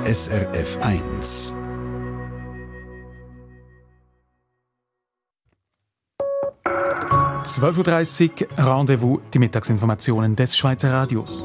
SRF 1. «12.30 Uhr, Rendezvous, die Mittagsinformationen des Schweizer Radios.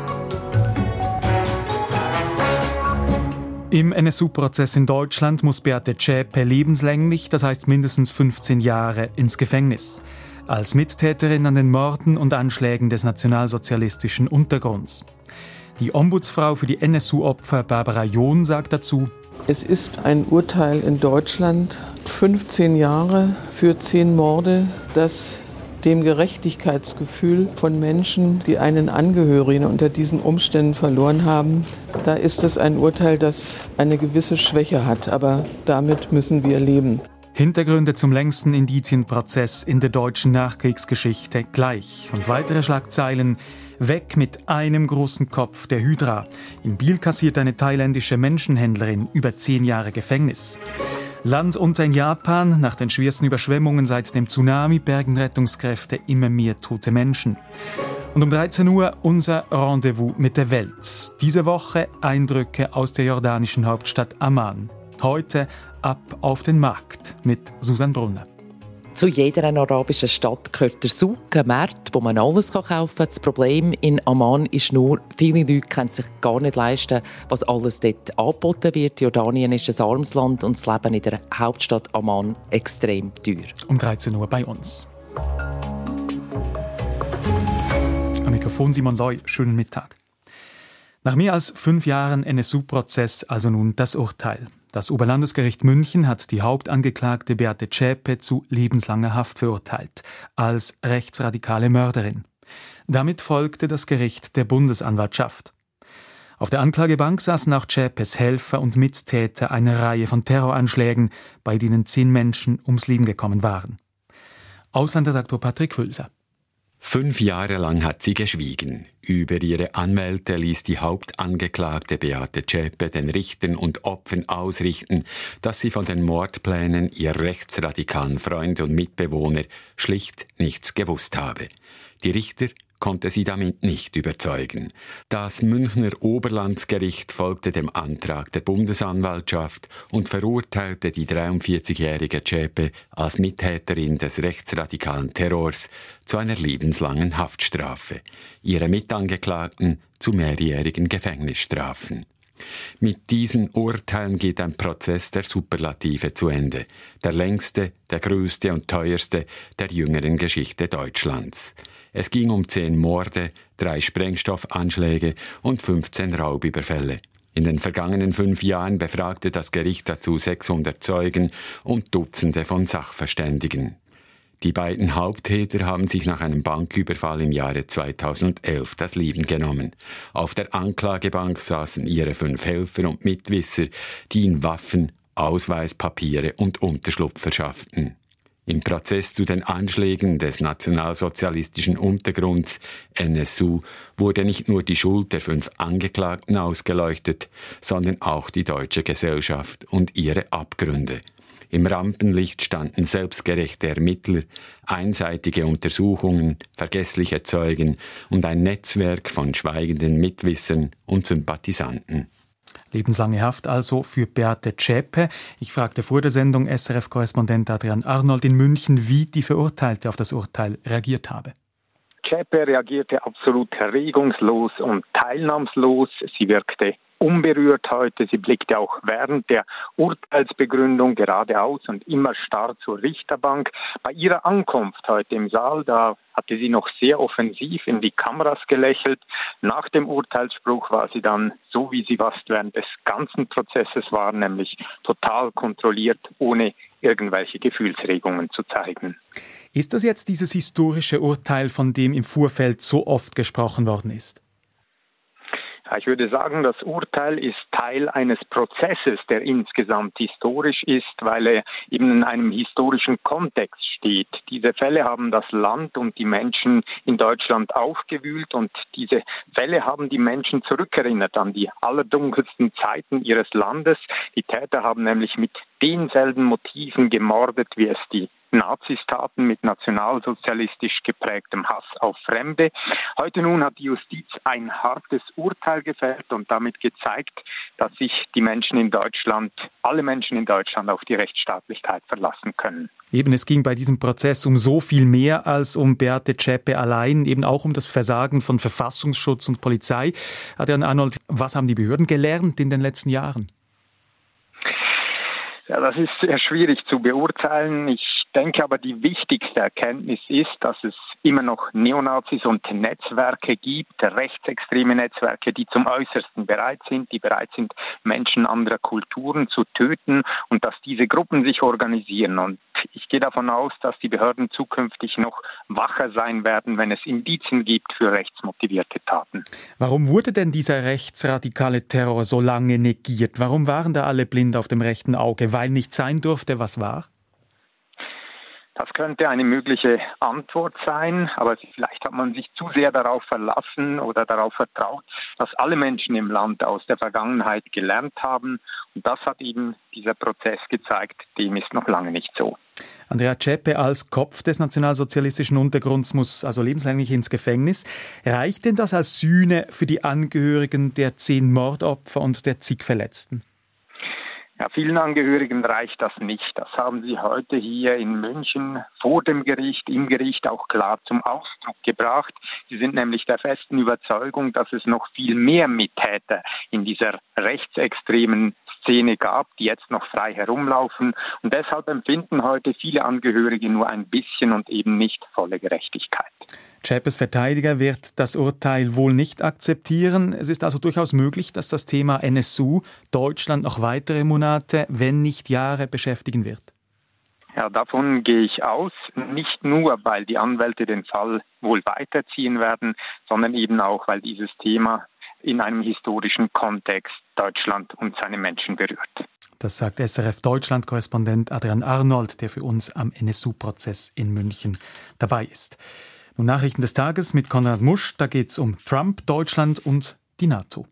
Im NSU-Prozess in Deutschland muss Beate Zschäpe lebenslänglich, das heißt mindestens 15 Jahre, ins Gefängnis. Als Mittäterin an den Morden und Anschlägen des nationalsozialistischen Untergrunds. Die Ombudsfrau für die NSU-Opfer Barbara John sagt dazu: Es ist ein Urteil in Deutschland, 15 Jahre für 10 Morde, das dem Gerechtigkeitsgefühl von Menschen, die einen Angehörigen unter diesen Umständen verloren haben, da ist es ein Urteil, das eine gewisse Schwäche hat, aber damit müssen wir leben. Hintergründe zum längsten Indizienprozess in der deutschen Nachkriegsgeschichte gleich. Und weitere Schlagzeilen: Weg mit einem großen Kopf der Hydra. In Biel kassiert eine thailändische Menschenhändlerin über 10 Jahre Gefängnis. Land unter in Japan. Nach den schwersten Überschwemmungen seit dem Tsunami bergen Rettungskräfte immer mehr tote Menschen. Und um 13 Uhr unser Rendezvous mit der Welt. Diese Woche Eindrücke aus der jordanischen Hauptstadt Amman. Heute ab auf den Markt mit Susanne Brunner. Zu jeder arabischen Stadt gehört der Souk, ein Markt, wo man alles kaufen kann. Das Problem in Amman ist nur, viele Leute können sich gar nicht leisten, was alles dort angeboten wird. Jordanien ist ein armes Land und das Leben in der Hauptstadt Amman extrem teuer. Um 13 Uhr bei uns. Am Mikrofon Simon Loy, schönen Mittag. Nach mehr als 5 Jahren NSU-Prozess also nun das Urteil. Das Oberlandesgericht München hat die Hauptangeklagte Beate Zschäpe zu lebenslanger Haft verurteilt, als rechtsradikale Mörderin. Damit folgte das Gericht der Bundesanwaltschaft. Auf der Anklagebank saßen auch Zschäpes Helfer und Mittäter einer Reihe von Terroranschlägen, bei denen 10 Menschen ums Leben gekommen waren. Auslandredaktor Patrick Hülser. 5 Jahre lang hat sie geschwiegen. Über ihre Anwälte ließ die Hauptangeklagte Beate Zschäpe den Richtern und Opfern ausrichten, dass sie von den Mordplänen ihrer rechtsradikalen Freunde und Mitbewohner schlicht nichts gewusst habe. Die Richter konnte sie damit nicht überzeugen. Das Münchner Oberlandesgericht folgte dem Antrag der Bundesanwaltschaft und verurteilte die 43-jährige Zschäpe als Mittäterin des rechtsradikalen Terrors zu einer lebenslangen Haftstrafe, ihre Mitangeklagten zu mehrjährigen Gefängnisstrafen. Mit diesen Urteilen geht ein Prozess der Superlative zu Ende, der längste, der größte und teuerste der jüngeren Geschichte Deutschlands. Es ging um 10 Morde, 3 Sprengstoffanschläge und 15 Raubüberfälle. In den vergangenen 5 Jahren befragte das Gericht dazu 600 Zeugen und Dutzende von Sachverständigen. Die beiden Haupttäter haben sich nach einem Banküberfall im Jahre 2011 das Leben genommen. Auf der Anklagebank saßen ihre 5 Helfer und Mitwisser, die ihnen Waffen, Ausweispapiere und Unterschlupf verschafften. Im Prozess zu den Anschlägen des nationalsozialistischen Untergrunds NSU wurde nicht nur die Schuld der 5 Angeklagten ausgeleuchtet, sondern auch die deutsche Gesellschaft und ihre Abgründe. Im Rampenlicht standen selbstgerechte Ermittler, einseitige Untersuchungen, vergessliche Zeugen und ein Netzwerk von schweigenden Mitwissern und Sympathisanten. Lebenslange Haft also für Beate Zschäpe. Ich fragte vor der Sendung SRF-Korrespondent Adrian Arnold in München, wie die Verurteilte auf das Urteil reagiert habe. Zschäpe reagierte absolut regungslos und teilnahmslos. Sie wirkte unberührt heute. Sie blickte auch während der Urteilsbegründung geradeaus und immer starr zur Richterbank. Bei ihrer Ankunft heute im Saal, da hatte sie noch sehr offensiv in die Kameras gelächelt. Nach dem Urteilsspruch war sie dann, so wie sie fast während des ganzen Prozesses war, nämlich total kontrolliert, ohne irgendwelche Gefühlsregungen zu zeigen. Ist das jetzt dieses historische Urteil, von dem im Vorfeld so oft gesprochen worden ist? Ich würde sagen, das Urteil ist Teil eines Prozesses, der insgesamt historisch ist, weil er eben in einem historischen Kontext steht. Diese Fälle haben das Land und die Menschen in Deutschland aufgewühlt und diese Fälle haben die Menschen zurückerinnert an die allerdunkelsten Zeiten ihres Landes. Die Täter haben nämlich mit denselben Motiven gemordet, wie es die Nazis taten, mit nationalsozialistisch geprägtem Hass auf Fremde. Heute nun hat die Justiz ein hartes Urteil gefällt und damit gezeigt, dass sich alle Menschen in Deutschland auf die Rechtsstaatlichkeit verlassen können. Eben, es ging bei diesem Prozess um so viel mehr als um Beate Zschäpe allein, eben auch um das Versagen von Verfassungsschutz und Polizei. Adrian Arnold, was haben die Behörden gelernt in den letzten Jahren? Ja, das ist sehr schwierig zu beurteilen. Ich denke aber, die wichtigste Erkenntnis ist, dass es immer noch Neonazis und Netzwerke gibt, rechtsextreme Netzwerke, die zum Äußersten bereit sind, Menschen anderer Kulturen zu töten und dass diese Gruppen sich organisieren. Und ich gehe davon aus, dass die Behörden zukünftig noch wacher sein werden, wenn es Indizien gibt für rechtsmotivierte Taten. Warum wurde denn dieser rechtsradikale Terror so lange negiert? Warum waren da alle blind auf dem rechten Auge? Weil nicht sein durfte, was war? Das könnte eine mögliche Antwort sein, aber vielleicht hat man sich zu sehr darauf verlassen oder darauf vertraut, dass alle Menschen im Land aus der Vergangenheit gelernt haben. Und das hat eben dieser Prozess gezeigt, dem ist noch lange nicht so. Andrea Zschäpe als Kopf des nationalsozialistischen Untergrunds muss also lebenslänglich ins Gefängnis. Reicht denn das als Sühne für die Angehörigen der 10 Mordopfer und der zig Verletzten? Ja, vielen Angehörigen reicht das nicht. Das haben sie heute hier in München im Gericht auch klar zum Ausdruck gebracht. Sie sind nämlich der festen Überzeugung, dass es noch viel mehr Mittäter in dieser rechtsextremen Szene gab, die jetzt noch frei herumlaufen. Und deshalb empfinden heute viele Angehörige nur ein bisschen und eben nicht volle Gerechtigkeit. Zschäpes Verteidiger wird das Urteil wohl nicht akzeptieren. Es ist also durchaus möglich, dass das Thema NSU Deutschland noch weitere Monate, wenn nicht Jahre beschäftigen wird. Ja, davon gehe ich aus. Nicht nur, weil die Anwälte den Fall wohl weiterziehen werden, sondern eben auch, weil dieses Thema in einem historischen Kontext Deutschland und seine Menschen berührt. Das sagt SRF-Deutschland-Korrespondent Adrian Arnold, der für uns am NSU-Prozess in München dabei ist. Nun Nachrichten des Tages mit Konrad Musch. Da geht es um Trump, Deutschland und die NATO.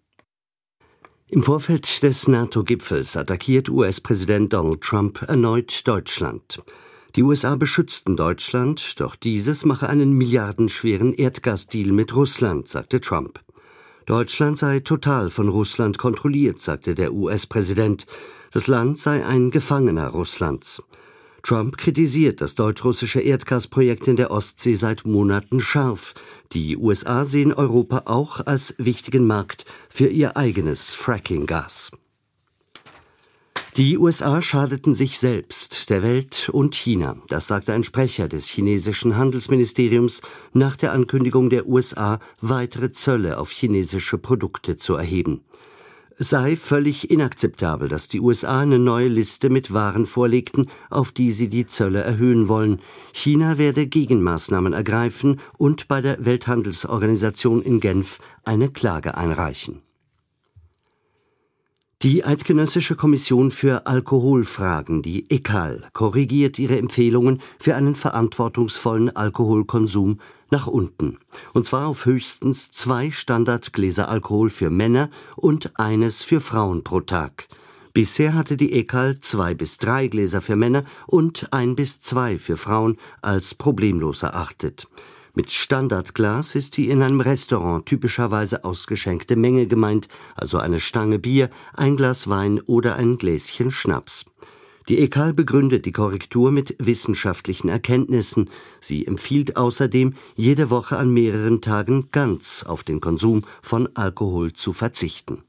Im Vorfeld des NATO-Gipfels attackiert US-Präsident Donald Trump erneut Deutschland. Die USA beschützten Deutschland, doch dieses mache einen milliardenschweren Erdgasdeal mit Russland, sagte Trump. Deutschland sei total von Russland kontrolliert, sagte der US-Präsident. Das Land sei ein Gefangener Russlands. Trump kritisiert das deutsch-russische Erdgasprojekt in der Ostsee seit Monaten scharf. Die USA sehen Europa auch als wichtigen Markt für ihr eigenes Fracking-Gas. Die USA schadeten sich selbst, der Welt und China. Das sagte ein Sprecher des chinesischen Handelsministeriums nach der Ankündigung der USA, weitere Zölle auf chinesische Produkte zu erheben. Es sei völlig inakzeptabel, dass die USA eine neue Liste mit Waren vorlegten, auf die sie die Zölle erhöhen wollen. China werde Gegenmaßnahmen ergreifen und bei der Welthandelsorganisation in Genf eine Klage einreichen. Die Eidgenössische Kommission für Alkoholfragen, die ECAL, korrigiert ihre Empfehlungen für einen verantwortungsvollen Alkoholkonsum nach unten. Und zwar auf höchstens 2 Standardgläser Alkohol für Männer und eines für Frauen pro Tag. Bisher hatte die ECAL 2 bis 3 Gläser für Männer und 1 bis 2 für Frauen als problemlos erachtet. Mit Standardglas ist die in einem Restaurant typischerweise ausgeschenkte Menge gemeint, also eine Stange Bier, ein Glas Wein oder ein Gläschen Schnaps. Die ECAL begründet die Korrektur mit wissenschaftlichen Erkenntnissen. Sie empfiehlt außerdem, jede Woche an mehreren Tagen ganz auf den Konsum von Alkohol zu verzichten.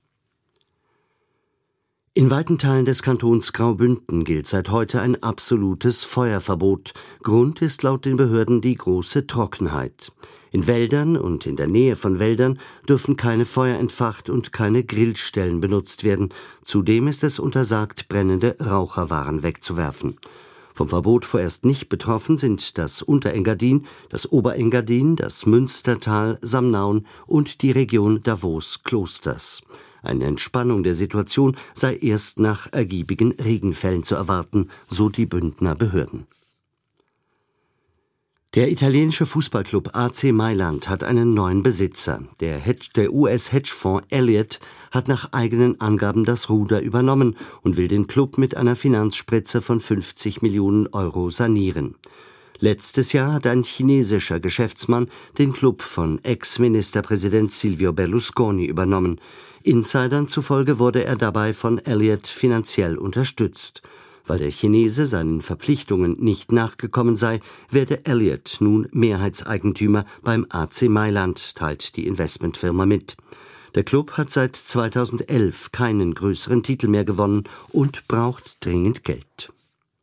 In weiten Teilen des Kantons Graubünden gilt seit heute ein absolutes Feuerverbot. Grund ist laut den Behörden die große Trockenheit. In Wäldern und in der Nähe von Wäldern dürfen keine Feuer entfacht und keine Grillstellen benutzt werden. Zudem ist es untersagt, brennende Raucherwaren wegzuwerfen. Vom Verbot vorerst nicht betroffen sind das Unterengadin, das Oberengadin, das Münstertal, Samnaun und die Region Davos-Klosters. Eine Entspannung der Situation sei erst nach ergiebigen Regenfällen zu erwarten, so die Bündner Behörden. Der italienische Fußballclub AC Mailand hat einen neuen Besitzer. Der US-Hedgefonds Elliott hat nach eigenen Angaben das Ruder übernommen und will den Club mit einer Finanzspritze von 50 Millionen Euro sanieren. Letztes Jahr hat ein chinesischer Geschäftsmann den Club von Ex-Ministerpräsident Silvio Berlusconi übernommen. Insidern zufolge wurde er dabei von Elliott finanziell unterstützt. Weil der Chinese seinen Verpflichtungen nicht nachgekommen sei, werde Elliott nun Mehrheitseigentümer beim AC Mailand, teilt die Investmentfirma mit. Der Club hat seit 2011 keinen größeren Titel mehr gewonnen und braucht dringend Geld.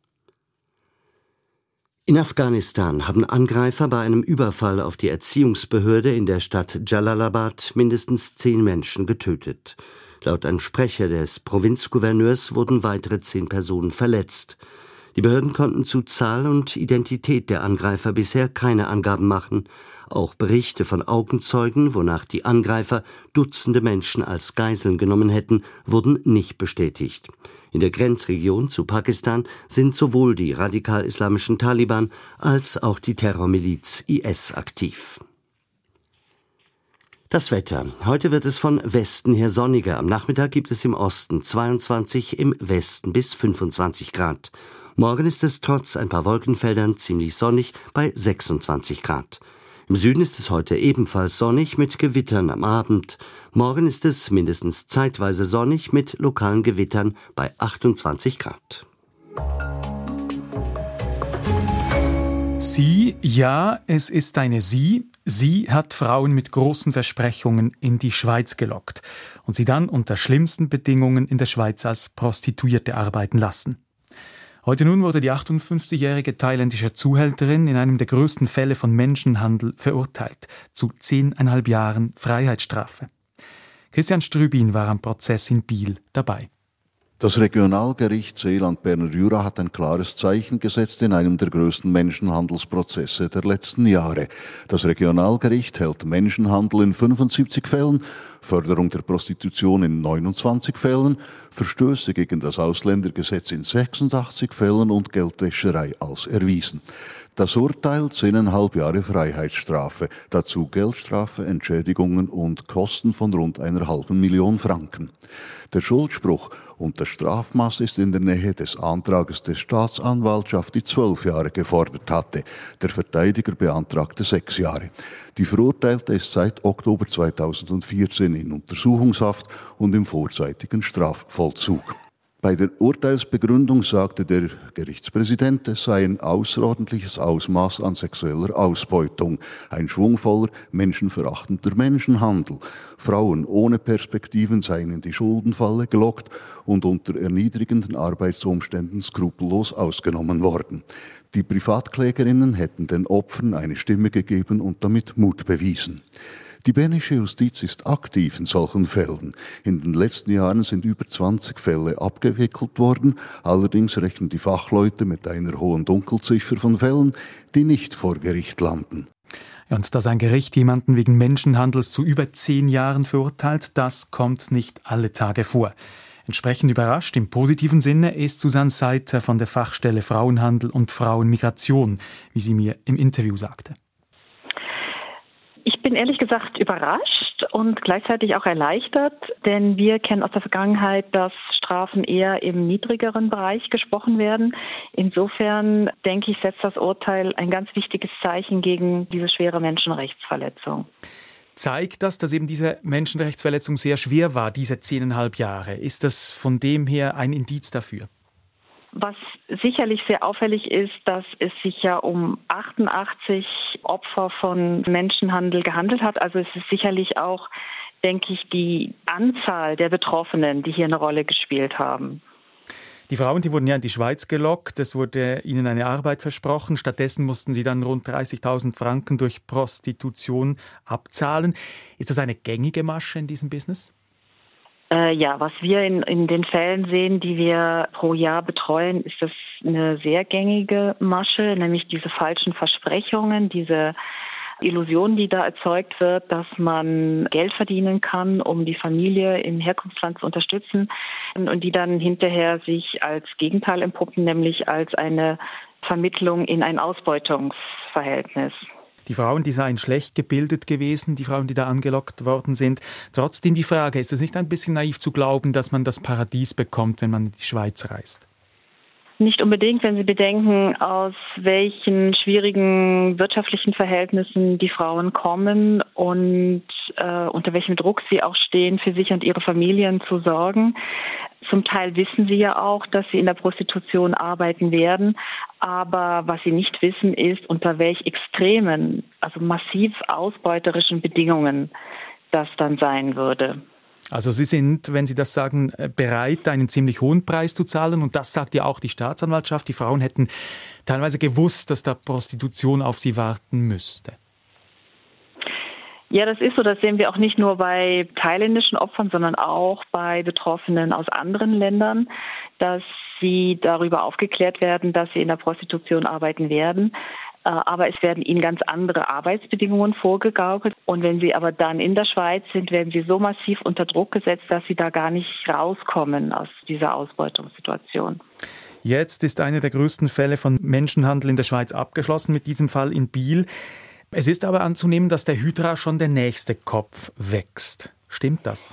In Afghanistan haben Angreifer bei einem Überfall auf die Erziehungsbehörde in der Stadt Jalalabad mindestens 10 Menschen getötet. Laut einem Sprecher des Provinzgouverneurs wurden weitere 10 Personen verletzt. Die Behörden konnten zu Zahl und Identität der Angreifer bisher keine Angaben machen. Auch Berichte von Augenzeugen, wonach die Angreifer Dutzende Menschen als Geiseln genommen hätten, wurden nicht bestätigt. In der Grenzregion zu Pakistan sind sowohl die radikal-islamischen Taliban als auch die Terrormiliz IS aktiv. Das Wetter. Heute wird es von Westen her sonniger. Am Nachmittag gibt es im Osten 22, im Westen bis 25 Grad. Morgen ist es trotz ein paar Wolkenfeldern ziemlich sonnig bei 26 Grad. Im Süden ist es heute ebenfalls sonnig mit Gewittern am Abend. Morgen ist es mindestens zeitweise sonnig mit lokalen Gewittern bei 28 Grad. Sie, ja, es ist eine Sie. Sie hat Frauen mit großen Versprechungen in die Schweiz gelockt und sie dann unter schlimmsten Bedingungen in der Schweiz als Prostituierte arbeiten lassen. Heute nun wurde die 58-jährige thailändische Zuhälterin in einem der größten Fälle von Menschenhandel verurteilt zu 10,5 Jahren Freiheitsstrafe. Christian Strübin war am Prozess in Biel dabei. Das Regionalgericht Seeland-Berner Jura hat ein klares Zeichen gesetzt in einem der größten Menschenhandelsprozesse der letzten Jahre. Das Regionalgericht hält Menschenhandel in 75 Fällen, Förderung der Prostitution in 29 Fällen, Verstöße gegen das Ausländergesetz in 86 Fällen und Geldwäscherei als erwiesen. Das Urteil 10,5 Jahre Freiheitsstrafe, dazu Geldstrafe, Entschädigungen und Kosten von rund 1,5 Million Franken. Der Schuldspruch und das Strafmaß ist in der Nähe des Antrages der Staatsanwaltschaft, die 12 Jahre gefordert hatte. Der Verteidiger beantragte 6 Jahre. Die Verurteilte ist seit Oktober 2014 in Untersuchungshaft und im vorzeitigen Strafvollzug. Bei der Urteilsbegründung sagte der Gerichtspräsident, es sei ein außerordentliches Ausmaß an sexueller Ausbeutung, ein schwungvoller, menschenverachtender Menschenhandel. Frauen ohne Perspektiven seien in die Schuldenfalle gelockt und unter erniedrigenden Arbeitsumständen skrupellos ausgenommen worden. Die Privatklägerinnen hätten den Opfern eine Stimme gegeben und damit Mut bewiesen. Die bernische Justiz ist aktiv in solchen Fällen. In den letzten Jahren sind über 20 Fälle abgewickelt worden. Allerdings rechnen die Fachleute mit einer hohen Dunkelziffer von Fällen, die nicht vor Gericht landen. Und dass ein Gericht jemanden wegen Menschenhandels zu über 10 Jahren verurteilt, das kommt nicht alle Tage vor. Entsprechend überrascht im positiven Sinne ist Susanne Seiter von der Fachstelle Frauenhandel und Frauenmigration, wie sie mir im Interview sagte. Ich bin ehrlich gesagt überrascht und gleichzeitig auch erleichtert, denn wir kennen aus der Vergangenheit, dass Strafen eher im niedrigeren Bereich gesprochen werden. Insofern denke ich, setzt das Urteil ein ganz wichtiges Zeichen gegen diese schwere Menschenrechtsverletzung. Zeigt das, dass eben diese Menschenrechtsverletzung sehr schwer war, diese 10,5 Jahre? Ist das von dem her ein Indiz dafür? Was sicherlich sehr auffällig ist, dass es sich ja um 88 Opfer von Menschenhandel gehandelt hat. Also es ist sicherlich auch, denke ich, die Anzahl der Betroffenen, die hier eine Rolle gespielt haben. Die Frauen, die wurden ja in die Schweiz gelockt, es wurde ihnen eine Arbeit versprochen, stattdessen mussten sie dann rund 30.000 Franken durch Prostitution abzahlen. Ist das eine gängige Masche in diesem Business? Ja, was wir in den Fällen sehen, die wir pro Jahr betreuen, ist das eine sehr gängige Masche, nämlich diese falschen Versprechungen, diese Illusion, die da erzeugt wird, dass man Geld verdienen kann, um die Familie im Herkunftsland zu unterstützen und die dann hinterher sich als Gegenteil entpuppen, nämlich als eine Vermittlung in ein Ausbeutungsverhältnis. Die Frauen, die seien schlecht gebildet gewesen, die Frauen, die da angelockt worden sind. Trotzdem die Frage, ist es nicht ein bisschen naiv zu glauben, dass man das Paradies bekommt, wenn man in die Schweiz reist? Nicht unbedingt, wenn Sie bedenken, aus welchen schwierigen wirtschaftlichen Verhältnissen die Frauen kommen und unter welchem Druck sie auch stehen, für sich und ihre Familien zu sorgen. Zum Teil wissen sie ja auch, dass sie in der Prostitution arbeiten werden. Aber was sie nicht wissen, ist, unter welch extremen, also massiv ausbeuterischen Bedingungen das dann sein würde. Also Sie sind, wenn Sie das sagen, bereit, einen ziemlich hohen Preis zu zahlen. Und das sagt ja auch die Staatsanwaltschaft. Die Frauen hätten teilweise gewusst, dass da Prostitution auf sie warten müsste. Ja, das ist so. Das sehen wir auch nicht nur bei thailändischen Opfern, sondern auch bei Betroffenen aus anderen Ländern, dass sie darüber aufgeklärt werden, dass sie in der Prostitution arbeiten werden. Aber es werden ihnen ganz andere Arbeitsbedingungen vorgegaukelt. Und wenn sie aber dann in der Schweiz sind, werden sie so massiv unter Druck gesetzt, dass sie da gar nicht rauskommen aus dieser Ausbeutungssituation. Jetzt ist einer der größten Fälle von Menschenhandel in der Schweiz abgeschlossen mit diesem Fall in Biel. Es ist aber anzunehmen, dass der Hydra schon der nächste Kopf wächst. Stimmt das?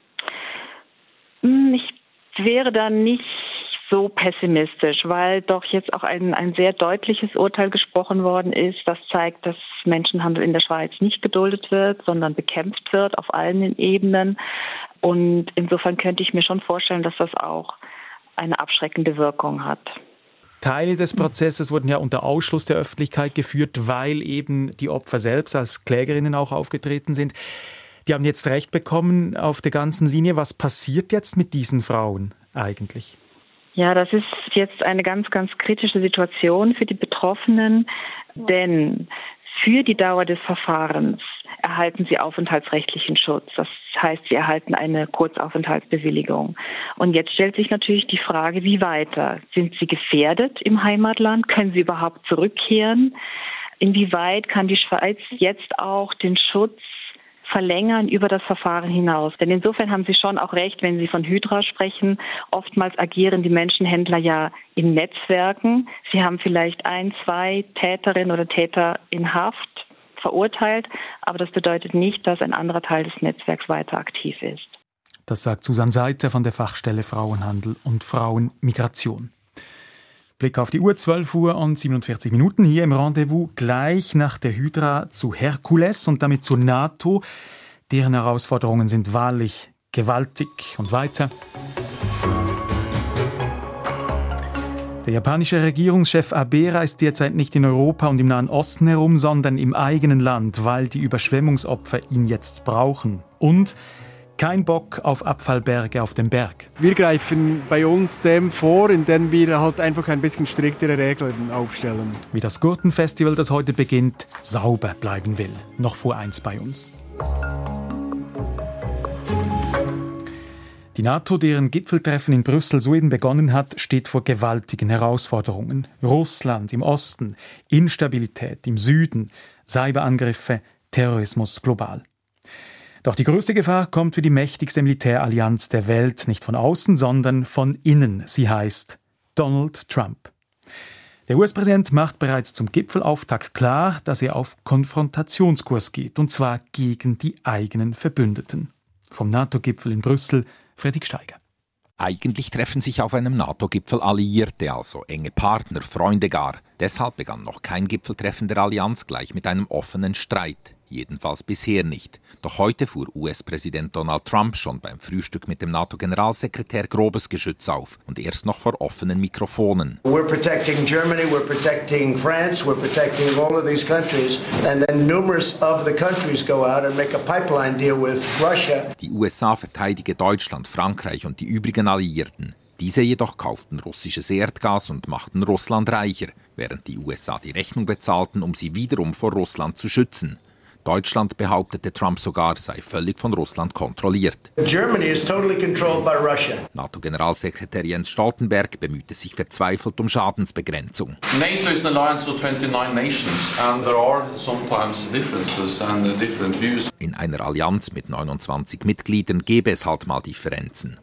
Ich wäre da nicht so pessimistisch, weil doch jetzt auch ein sehr deutliches Urteil gesprochen worden ist, das zeigt, dass Menschenhandel in der Schweiz nicht geduldet wird, sondern bekämpft wird auf allen Ebenen. Und insofern könnte ich mir schon vorstellen, dass das auch eine abschreckende Wirkung hat. Teile des Prozesses wurden ja unter Ausschluss der Öffentlichkeit geführt, weil eben die Opfer selbst als Klägerinnen auch aufgetreten sind. Die haben jetzt Recht bekommen auf der ganzen Linie. Was passiert jetzt mit diesen Frauen eigentlich? Ja, das ist jetzt eine ganz, ganz kritische Situation für die Betroffenen, denn für die Dauer des Verfahrens erhalten sie aufenthaltsrechtlichen Schutz. Das heißt, sie erhalten eine Kurzaufenthaltsbewilligung. Und jetzt stellt sich natürlich die Frage, wie weiter? Sind sie gefährdet im Heimatland? Können sie überhaupt zurückkehren? Inwieweit kann die Schweiz jetzt auch den Schutz verlängern über das Verfahren hinaus? Denn insofern haben Sie schon auch recht, wenn Sie von Hydra sprechen. Oftmals agieren die Menschenhändler ja in Netzwerken. Sie haben vielleicht 1, 2 Täterinnen oder Täter in Haft verurteilt, aber das bedeutet nicht, dass ein anderer Teil des Netzwerks weiter aktiv ist. Das sagt Susanne Seitzer von der Fachstelle Frauenhandel und Frauenmigration. Blick auf die Uhr, 12 Uhr und 47 Minuten hier im Rendezvous, gleich nach der Hydra zu Herkules und damit zur NATO. Deren Herausforderungen sind wahrlich gewaltig. Und weiter. Der japanische Regierungschef Abe reist derzeit nicht in Europa und im Nahen Osten herum, sondern im eigenen Land, weil die Überschwemmungsopfer ihn jetzt brauchen. Und kein Bock auf Abfallberge auf dem Berg. Wir greifen bei uns dem vor, indem wir halt einfach ein bisschen striktere Regeln aufstellen. Wie das Gurtenfestival, das heute beginnt, sauber bleiben will. Noch vor 1 bei uns. Die NATO, deren Gipfeltreffen in Brüssel soeben begonnen hat, steht vor gewaltigen Herausforderungen. Russland im Osten, Instabilität im Süden, Cyberangriffe, Terrorismus global. Doch die größte Gefahr kommt für die mächtigste Militärallianz der Welt nicht von außen, sondern von innen. Sie heißt Donald Trump. Der US-Präsident macht bereits zum Gipfelauftakt klar, dass er auf Konfrontationskurs geht, und zwar gegen die eigenen Verbündeten. Vom NATO-Gipfel in Brüssel, Fredrik Steiger. Eigentlich treffen sich auf einem NATO-Gipfel Alliierte, also enge Partner, Freunde gar. Deshalb begann noch kein Gipfeltreffen der Allianz gleich mit einem offenen Streit. Jedenfalls bisher nicht. Doch heute fuhr US-Präsident Donald Trump schon beim Frühstück mit dem NATO-Generalsekretär grobes Geschütz auf und erst noch vor offenen Mikrofonen. We're protecting Germany, we're protecting France, we're protecting all of these countries, and then numerous of the countries go out and make a pipeline deal with Russia. Die USA verteidige Deutschland, Frankreich und die übrigen Alliierten. Diese jedoch kauften russisches Erdgas und machten Russland reicher, während die USA die Rechnung bezahlten, um sie wiederum vor Russland zu schützen. Deutschland behauptete Trump sogar, sei völlig von Russland kontrolliert. Germany is totally controlled by Russia. NATO-Generalsekretär Jens Stoltenberg bemühte sich verzweifelt um Schadensbegrenzung. NATO is an alliance of 29 nations and there are sometimes differences and different views. In einer Allianz mit 29 Mitgliedern gäbe es halt mal Differenzen.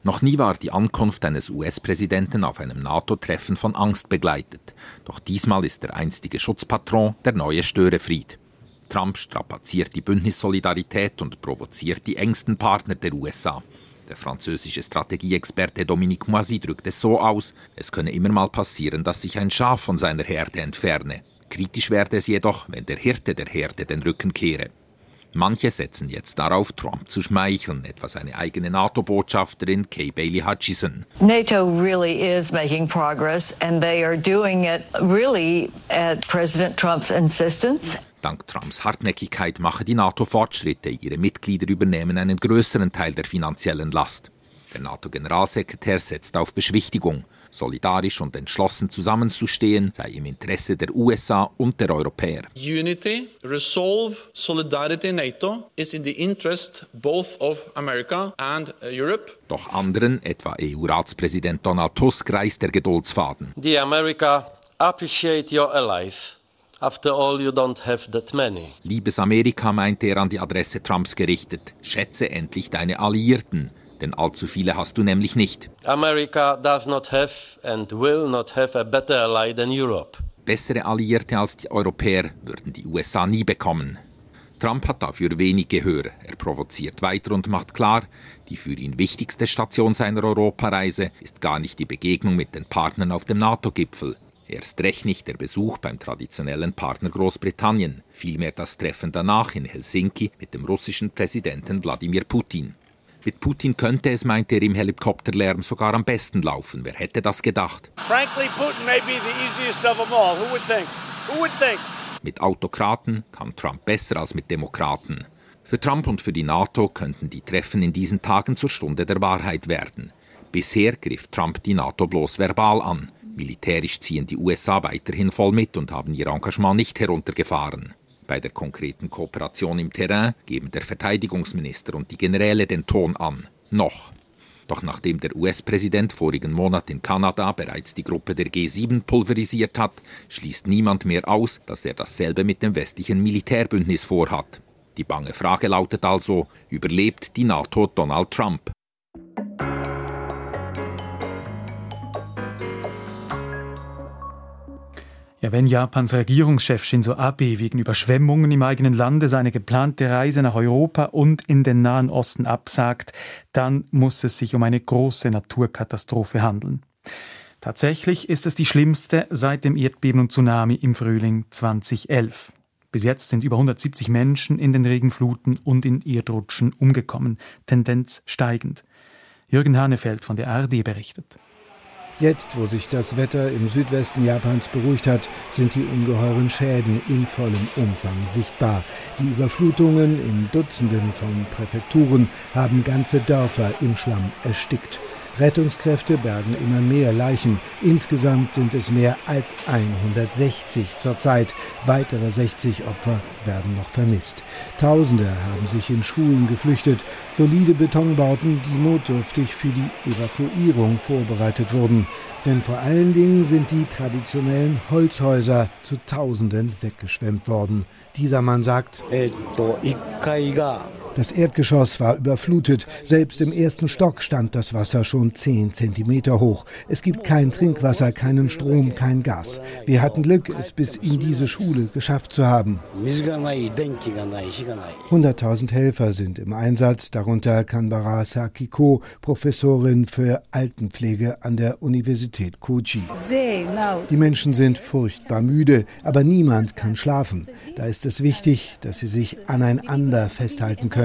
Noch nie war die Ankunft eines US-Präsidenten auf einem NATO-Treffen von Angst begleitet. Doch diesmal ist der einstige Schutzpatron der neue Störenfried. Trump strapaziert die Bündnissolidarität und provoziert die engsten Partner der USA. Der französische Strategieexperte Dominique Moisy drückt es so aus, es könne immer mal passieren, dass sich ein Schaf von seiner Herde entferne. Kritisch werde es jedoch, wenn der Hirte der Herde den Rücken kehre. Manche setzen jetzt darauf, Trump zu schmeicheln, etwa seine eigene NATO-Botschafterin Kay Bailey Hutchison. NATO really is making progress and they are doing it really at President Trump's insistence. Dank Trumps Hartnäckigkeit mache die NATO Fortschritte. Ihre Mitglieder übernehmen einen größeren Teil der finanziellen Last. Der NATO-Generalsekretär setzt auf Beschwichtigung. Solidarisch und entschlossen zusammenzustehen sei im Interesse der USA und der Europäer. Unity, resolve, solidarity NATO is in the interest both of America and Europe. Doch anderen, etwa EU-Ratspräsident Donald Tusk, reißt der Geduldsfaden. Dear America, appreciate your allies. After all, you don't have that many. Liebes Amerika, meinte er an die Adresse Trumps gerichtet, schätze endlich deine Alliierten, denn allzu viele hast du nämlich nicht. America does not have and will not have a better ally than Europe. Bessere Alliierte als die Europäer würden die USA nie bekommen. Trump hat dafür wenig Gehör. Er provoziert weiter und macht klar, die für ihn wichtigste Station seiner Europareise ist gar nicht die Begegnung mit den Partnern auf dem NATO-Gipfel. Erst recht nicht der Besuch beim traditionellen Partner Großbritannien, vielmehr das Treffen danach in Helsinki mit dem russischen Präsidenten Wladimir Putin. Mit Putin könnte es, meinte er im Helikopterlärm, sogar am besten laufen. Wer hätte das gedacht? Frankly, Putin may be the easiest of them all. Who would think? Who would think? Mit Autokraten kann Trump besser als mit Demokraten. Für Trump und für die NATO könnten die Treffen in diesen Tagen zur Stunde der Wahrheit werden. Bisher griff Trump die NATO bloß verbal an. Militärisch ziehen die USA weiterhin voll mit und haben ihr Engagement nicht heruntergefahren. Bei der konkreten Kooperation im Terrain geben der Verteidigungsminister und die Generäle den Ton an. Noch. Doch nachdem der US-Präsident vorigen Monat in Kanada bereits die Gruppe der G7 pulverisiert hat, schließt niemand mehr aus, dass er dasselbe mit dem westlichen Militärbündnis vorhat. Die bange Frage lautet also, überlebt die NATO Donald Trump? Ja, wenn Japans Regierungschef Shinzo Abe wegen Überschwemmungen im eigenen Lande seine geplante Reise nach Europa und in den Nahen Osten absagt, dann muss es sich um eine große Naturkatastrophe handeln. Tatsächlich ist es die schlimmste seit dem Erdbeben und Tsunami im Frühling 2011. Bis jetzt sind über 170 Menschen in den Regenfluten und in Erdrutschen umgekommen, Tendenz steigend. Jürgen Hanefeld von der ARD berichtet. Jetzt, wo sich das Wetter im Südwesten Japans beruhigt hat, sind die ungeheuren Schäden in vollem Umfang sichtbar. Die Überflutungen in Dutzenden von Präfekturen haben ganze Dörfer im Schlamm erstickt. Rettungskräfte bergen immer mehr Leichen. Insgesamt sind es mehr als 160 zurzeit. Weitere 60 Opfer werden noch vermisst. Tausende haben sich in Schulen geflüchtet. Solide Betonbauten, die notdürftig für die Evakuierung vorbereitet wurden. Denn vor allen Dingen sind die traditionellen Holzhäuser zu Tausenden weggeschwemmt worden. Dieser Mann sagt: Das Erdgeschoss war überflutet. Selbst im ersten Stock stand das Wasser schon 10 Zentimeter hoch. Es gibt kein Trinkwasser, keinen Strom, kein Gas. Wir hatten Glück, es bis in diese Schule geschafft zu haben. 100.000 Helfer sind im Einsatz, darunter Kanbara Sakiko, Professorin für Altenpflege an der Universität Kochi. Die Menschen sind furchtbar müde, aber niemand kann schlafen. Da ist es wichtig, dass sie sich aneinander festhalten können.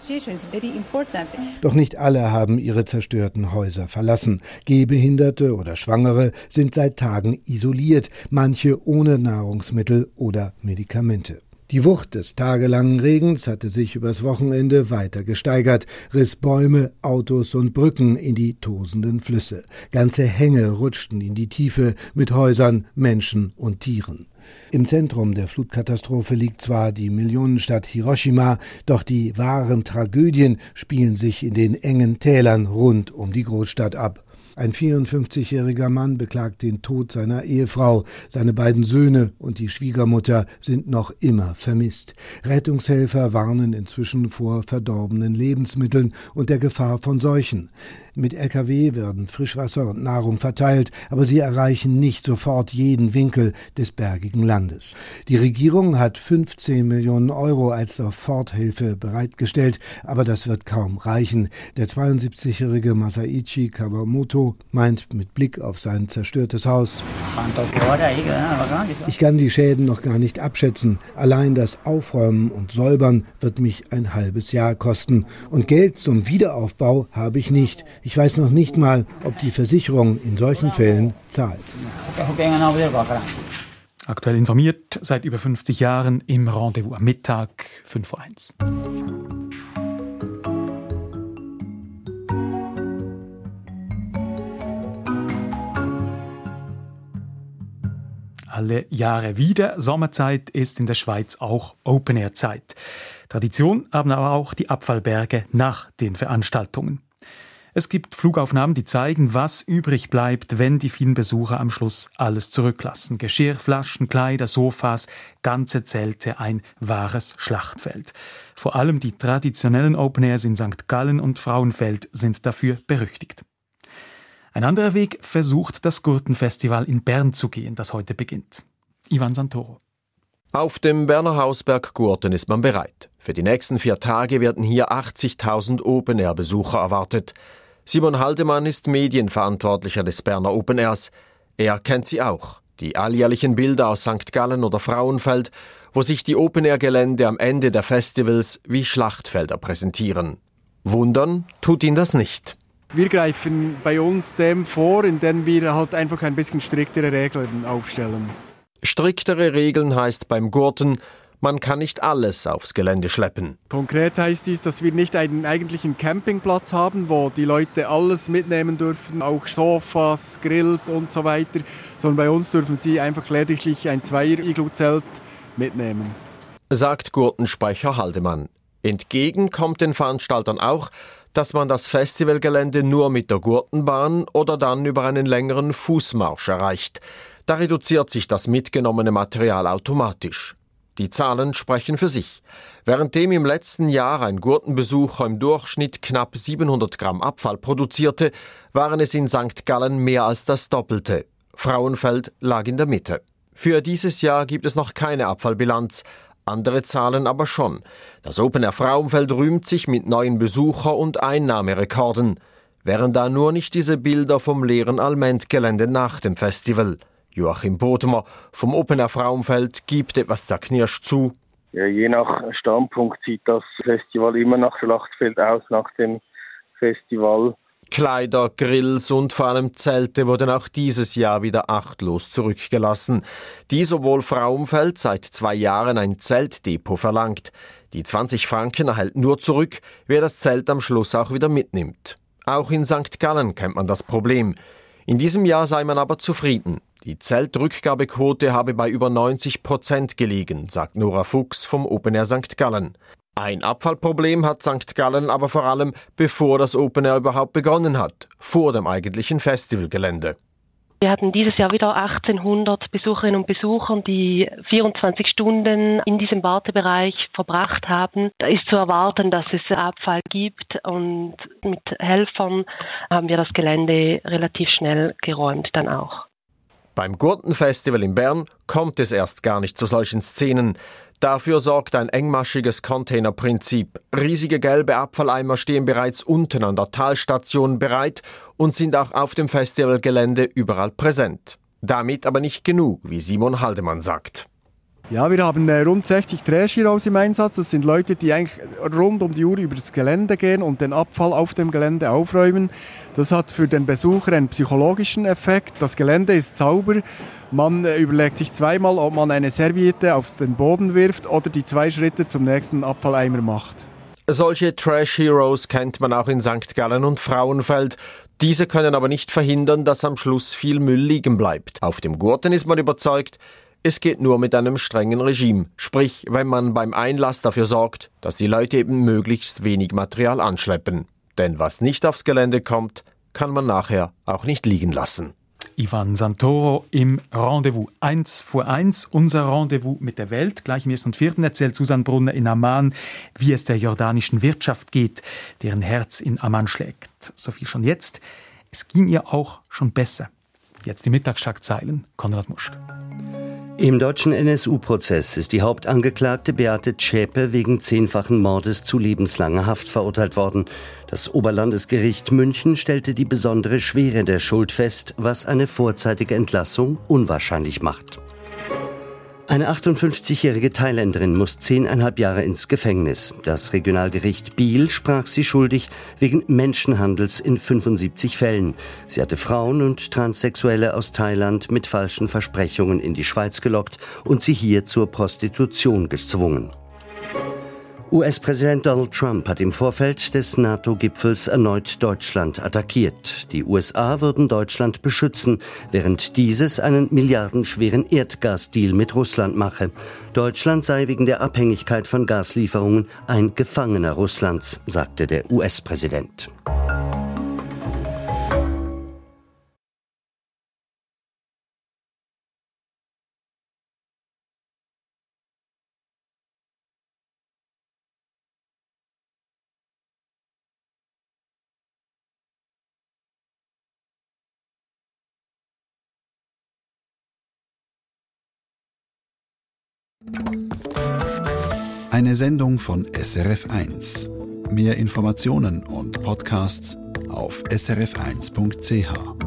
Doch nicht alle haben ihre zerstörten Häuser verlassen. Gehbehinderte oder Schwangere sind seit Tagen isoliert, manche ohne Nahrungsmittel oder Medikamente. Die Wucht des tagelangen Regens hatte sich übers Wochenende weiter gesteigert, riss Bäume, Autos und Brücken in die tosenden Flüsse. Ganze Hänge rutschten in die Tiefe mit Häusern, Menschen und Tieren. Im Zentrum der Flutkatastrophe liegt zwar die Millionenstadt Hiroshima, doch die wahren Tragödien spielen sich in den engen Tälern rund um die Großstadt ab. Ein 54-jähriger Mann beklagt den Tod seiner Ehefrau. Seine beiden Söhne und die Schwiegermutter sind noch immer vermisst. Rettungshelfer warnen inzwischen vor verdorbenen Lebensmitteln und der Gefahr von Seuchen. Mit LKW werden Frischwasser und Nahrung verteilt, aber sie erreichen nicht sofort jeden Winkel des bergigen Landes. Die Regierung hat 15 Millionen Euro als Soforthilfe bereitgestellt, aber das wird kaum reichen. Der 72-jährige Masaichi Kawamoto meint mit Blick auf sein zerstörtes Haus: Ich kann die Schäden noch gar nicht abschätzen. Allein das Aufräumen und Säubern wird mich ein halbes Jahr kosten. Und Geld zum Wiederaufbau habe ich nicht. Ich weiß noch nicht mal, ob die Versicherung in solchen Fällen zahlt. Aktuell informiert seit über 50 Jahren im Rendezvous am Mittag, 5:01 Uhr. Alle Jahre wieder. Sommerzeit ist in der Schweiz auch Open-Air-Zeit. Tradition haben aber auch die Abfallberge nach den Veranstaltungen. Es gibt Flugaufnahmen, die zeigen, was übrig bleibt, wenn die vielen Besucher am Schluss alles zurücklassen. Geschirr, Flaschen, Kleider, Sofas, ganze Zelte, ein wahres Schlachtfeld. Vor allem die traditionellen Open-Airs in St. Gallen und Frauenfeld sind dafür berüchtigt. Ein anderer Weg versucht das Gurtenfestival in Bern zu gehen, das heute beginnt. Ivan Santoro. Auf dem Berner Hausberg Gurten ist man bereit. Für die nächsten 4 Tage werden hier 80.000 Open-Air-Besucher erwartet. Simon Haldemann ist Medienverantwortlicher des Berner Open Airs. Er kennt sie auch, die alljährlichen Bilder aus St. Gallen oder Frauenfeld, wo sich die Open-Air-Gelände am Ende der Festivals wie Schlachtfelder präsentieren. Wundern tut ihn das nicht. Wir greifen bei uns dem vor, indem wir halt einfach ein bisschen striktere Regeln aufstellen. Striktere Regeln heißt beim Gurten, man kann nicht alles aufs Gelände schleppen. Konkret heißt dies, dass wir nicht einen eigentlichen Campingplatz haben, wo die Leute alles mitnehmen dürfen, auch Sofas, Grills und so weiter, sondern bei uns dürfen sie einfach lediglich ein 2er-Iglu-Zelt mitnehmen. Sagt Gurtensprecher Haldemann. Entgegen kommt den Veranstaltern auch, dass man das Festivalgelände nur mit der Gurtenbahn oder dann über einen längeren Fußmarsch erreicht. Da reduziert sich das mitgenommene Material automatisch. Die Zahlen sprechen für sich. Währenddem im letzten Jahr ein Gurtenbesucher im Durchschnitt knapp 700 Gramm Abfall produzierte, waren es in St. Gallen mehr als das Doppelte. Frauenfeld lag in der Mitte. Für dieses Jahr gibt es noch keine Abfallbilanz, andere Zahlen aber schon. Das Open Air Frauenfeld rühmt sich mit neuen Besucher- und Einnahmerekorden. Wären da nur nicht diese Bilder vom leeren Alment-Gelände nach dem Festival. Joachim Bodemer vom Open Air Frauenfeld gibt etwas zerknirscht zu. Ja, je nach Standpunkt sieht das Festival immer nach Schlachtfeld aus, nach dem Festival. Kleider, Grills und vor allem Zelte wurden auch dieses Jahr wieder achtlos zurückgelassen. Die sowohl Frauenfeld seit 2 Jahren ein Zeltdepot verlangt. Die 20 Franken erhält nur zurück, wer das Zelt am Schluss auch wieder mitnimmt. Auch in St. Gallen kennt man das Problem. In diesem Jahr sei man aber zufrieden. Die Zeltrückgabequote habe bei über 90% gelegen, sagt Nora Fuchs vom Open Air St. Gallen. Ein Abfallproblem hat St. Gallen aber vor allem, bevor das Open Air überhaupt begonnen hat, vor dem eigentlichen Festivalgelände. Wir hatten dieses Jahr wieder 1800 Besucherinnen und Besucher, die 24 Stunden in diesem Wartebereich verbracht haben. Da ist zu erwarten, dass es Abfall gibt, und mit Helfern haben wir das Gelände relativ schnell geräumt dann auch. Beim Gurtenfestival in Bern kommt es erst gar nicht zu solchen Szenen. Dafür sorgt ein engmaschiges Containerprinzip. Riesige gelbe Abfalleimer stehen bereits unten an der Talstation bereit und sind auch auf dem Festivalgelände überall präsent. Damit aber nicht genug, wie Simon Haldemann sagt. Ja, wir haben rund 60 Trash-Heroes im Einsatz. Das sind Leute, die eigentlich rund um die Uhr über das Gelände gehen und den Abfall auf dem Gelände aufräumen. Das hat für den Besucher einen psychologischen Effekt. Das Gelände ist sauber. Man überlegt sich zweimal, ob man eine Serviette auf den Boden wirft oder die 2 Schritte zum nächsten Abfalleimer macht. Solche Trash-Heroes kennt man auch in St. Gallen und Frauenfeld. Diese können aber nicht verhindern, dass am Schluss viel Müll liegen bleibt. Auf dem Gurten ist man überzeugt, es geht nur mit einem strengen Regime. Sprich, wenn man beim Einlass dafür sorgt, dass die Leute eben möglichst wenig Material anschleppen. Denn was nicht aufs Gelände kommt, kann man nachher auch nicht liegen lassen. Ivan Santoro im Rendezvous 1 vor 1, unser Rendezvous mit der Welt. Gleich im 1. und 4. erzählt Susanne Brunner in Amman, wie es der jordanischen Wirtschaft geht, deren Herz in Amman schlägt. So viel schon jetzt. Es ging ihr auch schon besser. Jetzt die Mittagsschlagzeilen. Konrad Muschke. Im deutschen NSU-Prozess ist die Hauptangeklagte Beate Zschäpe wegen 10-fachen Mordes zu lebenslanger Haft verurteilt worden. Das Oberlandesgericht München stellte die besondere Schwere der Schuld fest, was eine vorzeitige Entlassung unwahrscheinlich macht. Eine 58-jährige Thailänderin muss 10,5 Jahre ins Gefängnis. Das Regionalgericht Biel sprach sie schuldig wegen Menschenhandels in 75 Fällen. Sie hatte Frauen und Transsexuelle aus Thailand mit falschen Versprechungen in die Schweiz gelockt und sie hier zur Prostitution gezwungen. US-Präsident Donald Trump hat im Vorfeld des NATO-Gipfels erneut Deutschland attackiert. Die USA würden Deutschland beschützen, während dieses einen milliardenschweren Erdgasdeal mit Russland mache. Deutschland sei wegen der Abhängigkeit von Gaslieferungen ein Gefangener Russlands, sagte der US-Präsident. Eine Sendung von SRF1. Mehr Informationen und Podcasts auf srf1.ch.